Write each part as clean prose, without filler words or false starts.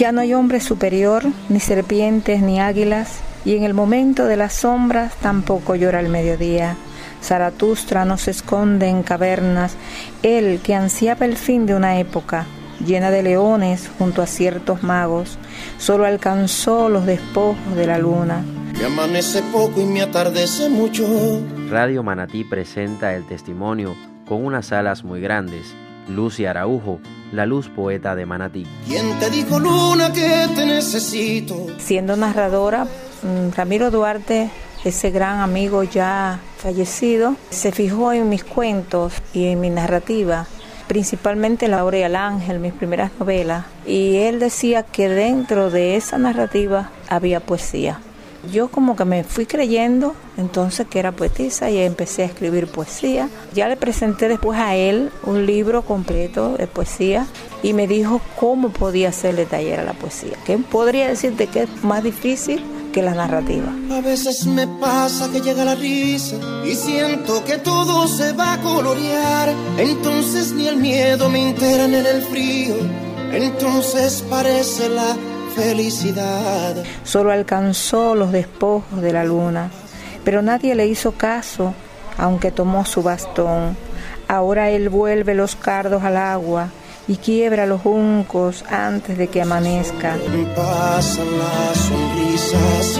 Ya no hay hombre superior, ni serpientes, ni águilas, y en el momento de las sombras tampoco llora el mediodía. Zaratustra no se esconde en cavernas, él que ansiaba el fin de una época, llena de leones junto a ciertos magos, solo alcanzó los despojos de la luna. Me amanece poco y me atardece mucho. Radio Manatí presenta el testimonio con unas alas muy grandes. Lucy Araujo, la luz poeta de Manatí. ¿Quién te dijo, luna, que te necesito? Siendo narradora, Ramiro Duarte, ese gran amigo ya fallecido, se fijó en mis cuentos y en mi narrativa, principalmente La Hora y el Ángel, mis primeras novelas, y él decía que dentro de esa narrativa había poesía. Yo como que me fui creyendo entonces que era poetisa y empecé a escribir poesía. Ya le presenté después a él un libro completo de poesía y me dijo cómo podía hacerle taller a la poesía. Que podría decirte que es más difícil que la narrativa. A veces me pasa que llega la risa y siento que todo se va a colorear. Entonces ni el miedo me enteran en el frío. Entonces parece la felicidad. Solo alcanzó los despojos de la luna, pero nadie le hizo caso, aunque tomó su bastón. Ahora él vuelve los cardos al agua y quiebra los juncos antes de que amanezca. Pasan las sonrisas,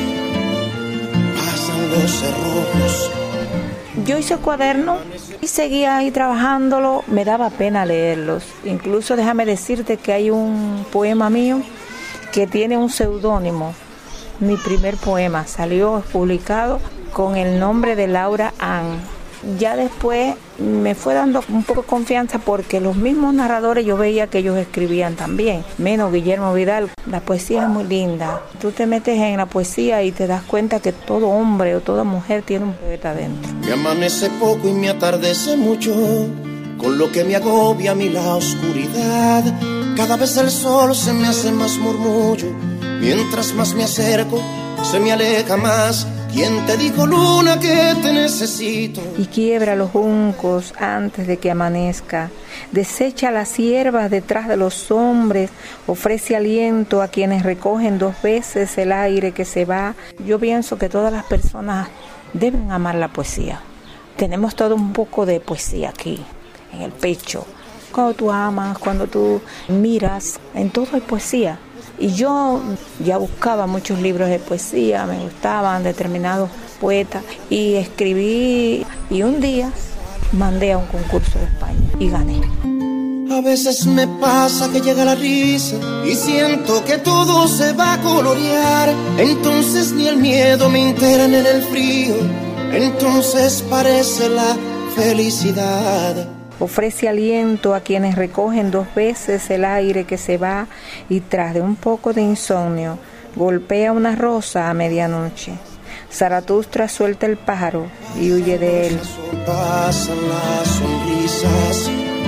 pasan los cerrojos. Yo hice cuaderno y seguía ahí trabajándolo, me daba pena leerlos. Incluso déjame decirte que hay un poema mío que tiene un seudónimo. Mi primer poema salió publicado con el nombre de Laura Ann. Ya después me fue dando un poco de confianza porque los mismos narradores yo veía que ellos escribían también, menos Guillermo Vidal. La poesía es muy linda. Tú te metes en la poesía y te das cuenta que todo hombre o toda mujer tiene un poeta dentro. Me amanece poco y me atardece mucho, con lo que me agobia a mí la oscuridad. Cada vez el sol se me hace más murmullo, mientras más me acerco se me aleja más. ¿Quién te dijo, luna, que te necesito? Y quiebra los juncos antes de que amanezca, desecha las hierbas detrás de los hombres, ofrece aliento a quienes recogen 2 veces el aire que se va. Yo pienso que todas las personas deben amar la poesía. Tenemos todo un poco de poesía aquí, en el pecho. Cuando tú amas, cuando tú miras, en todo hay poesía. Y yo ya buscaba muchos libros de poesía, me gustaban determinados poetas y escribí y un día mandé a un concurso de España y gané. A veces me pasa que llega la risa y siento que todo se va a colorear. Entonces ni el miedo me enteran en el frío. Entonces parece la felicidad. Ofrece aliento a quienes recogen 2 veces el aire que se va y tras de un poco de insomnio golpea una rosa a medianoche. Zaratustra suelta el pájaro y huye de él. Pasan las sonrisas,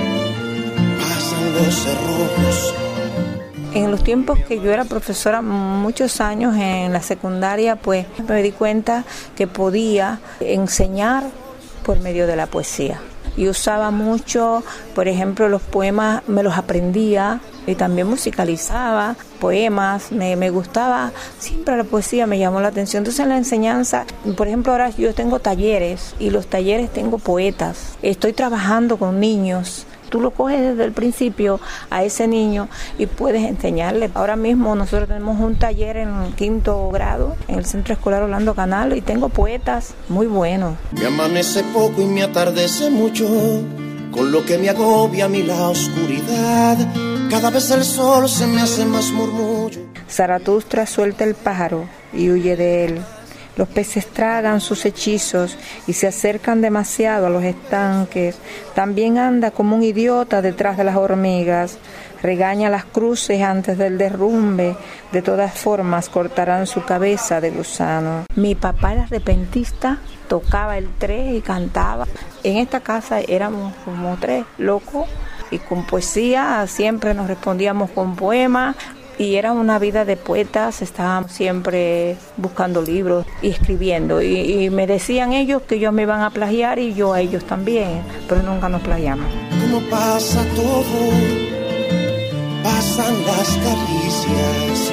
pasan los cerrojos. En los tiempos que yo era profesora, muchos años en la secundaria, pues me di cuenta que podía enseñar por medio de la poesía. Y usaba mucho, por ejemplo, los poemas, me los aprendía y también musicalizaba poemas, me gustaba, siempre la poesía me llamó la atención. Entonces en la enseñanza, por ejemplo, ahora yo tengo talleres y los talleres tengo poetas, estoy trabajando con niños. Tú lo coges desde el principio a ese niño y puedes enseñarle. Ahora mismo nosotros tenemos un taller en el 5º grado en el Centro Escolar Orlando Canal y tengo poetas muy buenos. Me amanece poco y me atardece mucho, con lo que me agobia a mí la oscuridad. Cada vez el sol se me hace más murmullo. Zaratustra suelta el pájaro y huye de él. Los peces tragan sus hechizos y se acercan demasiado a los estanques. También anda como un idiota detrás de las hormigas. Regaña las cruces antes del derrumbe. De todas formas cortarán su cabeza de gusano. Mi papá era repentista, tocaba el 3 y cantaba. En esta casa éramos como 3 locos y con poesía siempre nos respondíamos con poemas. Y era una vida de poetas, estábamos siempre buscando libros y escribiendo. Y me decían ellos que ellos me iban a plagiar y yo a ellos también, pero nunca nos plagiamos. ¿Cómo pasa todo? pasan las caricias,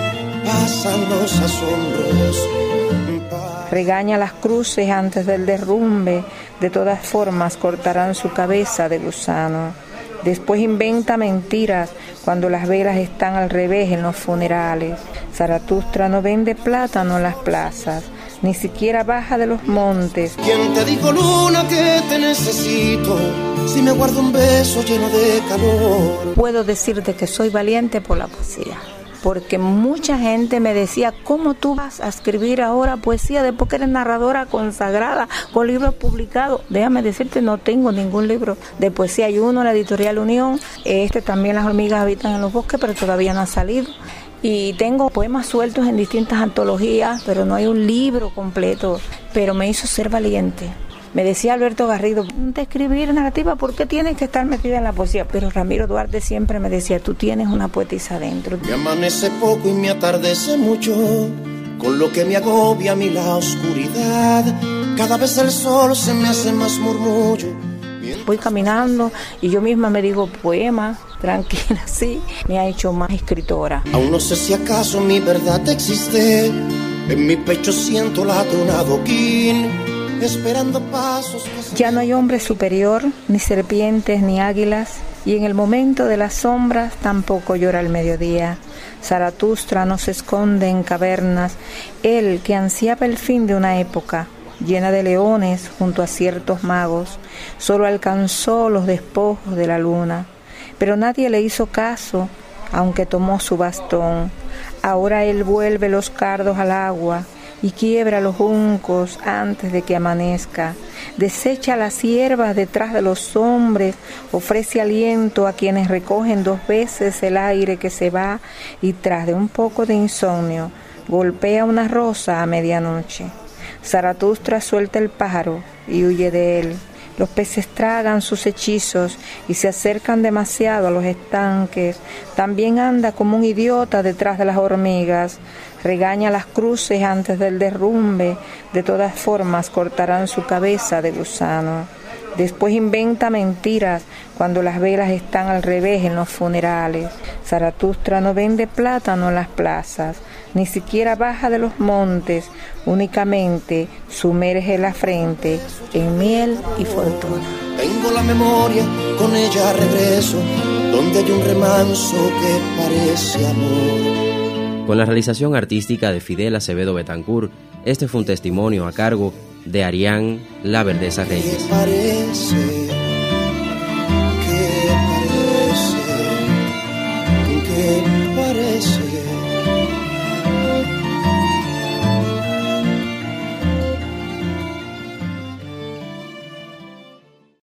pasan los asombros. Regaña las cruces antes del derrumbe, de todas formas cortarán su cabeza de gusano. Después inventa mentiras cuando las velas están al revés en los funerales. Zaratustra no vende plátano en las plazas, ni siquiera baja de los montes. ¿Quién te dijo, luna, que te necesito? Si me guardo un beso lleno de calor. Puedo decirte que soy valiente por la poesía, porque mucha gente me decía, ¿cómo tú vas a escribir ahora poesía después que eres narradora consagrada con libros publicados? Déjame decirte, no tengo ningún libro de poesía. Hay uno en la Editorial Unión, también Las hormigas habitan en los bosques, pero todavía no ha salido. Y tengo poemas sueltos en distintas antologías, pero no hay un libro completo. Pero me hizo ser valiente. Me decía Alberto Garrido, de escribir narrativa, ¿por qué tienes que estar metida en la poesía? Pero Ramiro Duarte siempre me decía, tú tienes una poetisa dentro. Me amanece poco y me atardece mucho, con lo que me agobia a mí la oscuridad. Cada vez el sol se me hace más murmullo. Voy caminando y yo misma me digo, poema, tranquila, sí, me ha hecho más escritora. Aún no sé si acaso mi verdad existe, en mi pecho siento ladrar un adoquín, esperando pasos que... Ya no hay hombre superior, ni serpientes, ni águilas, y en el momento de las sombras tampoco llora el mediodía. Zaratustra no se esconde en cavernas, él que ansiaba el fin de una época llena de leones junto a ciertos magos, solo alcanzó los despojos de la luna, pero nadie le hizo caso, aunque tomó su bastón. Ahora él vuelve los cardos al agua y quiebra los juncos antes de que amanezca, desecha las hierbas detrás de los hombres, ofrece aliento a quienes recogen 2 veces el aire que se va y tras de un poco de insomnio golpea una rosa a medianoche. Zaratustra suelta el pájaro y huye de él. Los peces tragan sus hechizos y se acercan demasiado a los estanques. También anda como un idiota detrás de las hormigas. Regaña las cruces antes del derrumbe. De todas formas cortarán su cabeza de gusano. Después inventa mentiras cuando las velas están al revés en los funerales. Zaratustra no vende plátano en las plazas, ni siquiera baja de los montes, únicamente sumerge la frente en miel y fortuna. Tengo la memoria, con ella regreso, donde hay un remanso que parece amor. Con la realización artística de Fidel Acevedo Betancur, este fue un testimonio a cargo de Arián La Verdeza Reyes. Parece